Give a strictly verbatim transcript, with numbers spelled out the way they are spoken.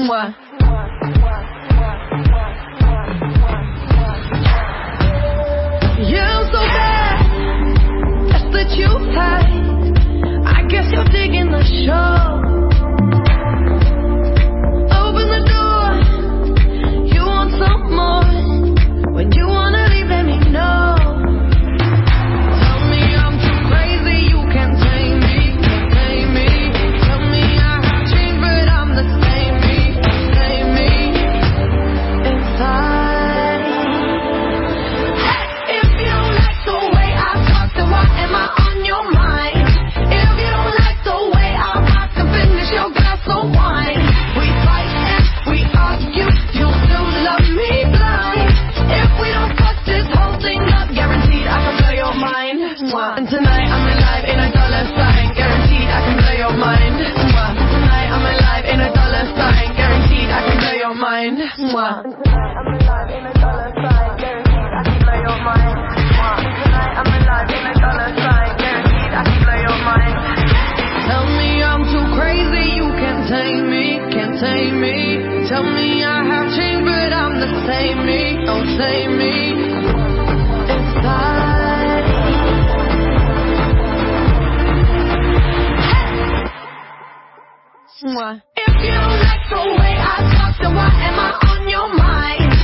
Mwah. Yeah, I'm so bad. That's that you hide. I guess you're digging the show. Open the door. You want some more. When you wanna leave, let me know. Tell me I'm too crazy. You can't tame me, can't tame me. Tell me I have changed, but I'm the same me, same me. Inside. Hey, if you don't like the way I talk, then why am I on your mind? If you don't like the way I rock, then finish your glass of wine. We fight and we argue, you still love me blind. If we don't fuck this whole thing up, guaranteed I can blow your mind. Mwah. And tonight I'm alive in a dollar sign, guaranteed I can blow your mind. Mwah. Tonight I'm alive in a dollar sign, guaranteed I can blow your mind. Mwah. Tonight I'm alive in a dollar sign, guaranteed I can blow your mind. Mwah. Tonight I'm alive in a dollar sign, guaranteed I can blow your mind. Tell me I'm too crazy, you can't tame me, can't tame me. Tell me I have changed, but I'm the same me, don't same me. Inside. Mwah. If you don't like the way I talk, then why am I on your mind?